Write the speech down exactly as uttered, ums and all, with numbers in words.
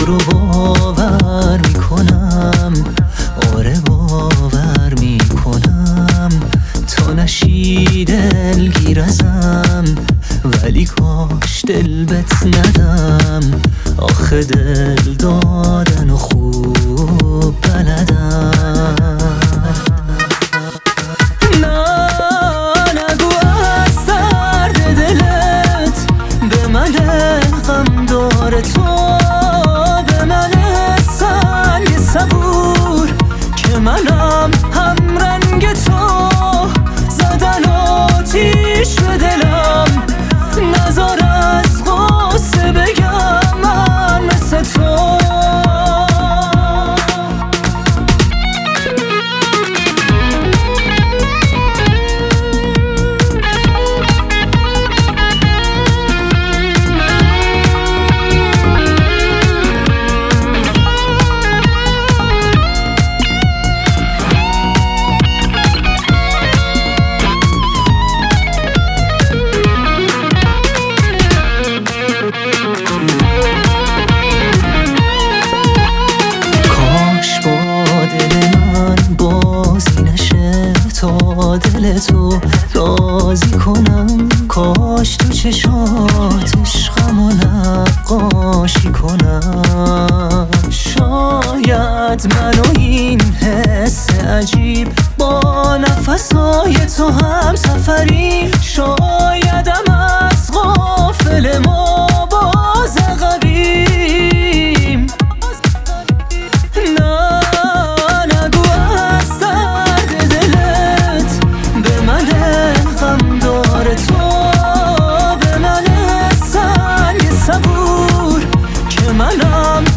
رو باور میکنم، آره باور میکنم. تا نشی دلگیر ازم، ولی کاش دل بت ندم. آخه دل دادن و خوب بلدم. تو به من سنگ صبور که منم هم رنگ تو. زدن آتیش به دلم، نزار از غصه بگم من مثل تو. تا دل تو راضی کنم، کاش تو چشات عشقمو نقاشی کنم. شاید من و این حس عجیب با نفسای تو هم سفری. شایدم از غافل ما باز عقبیم. تو به من سنگ صبور که منم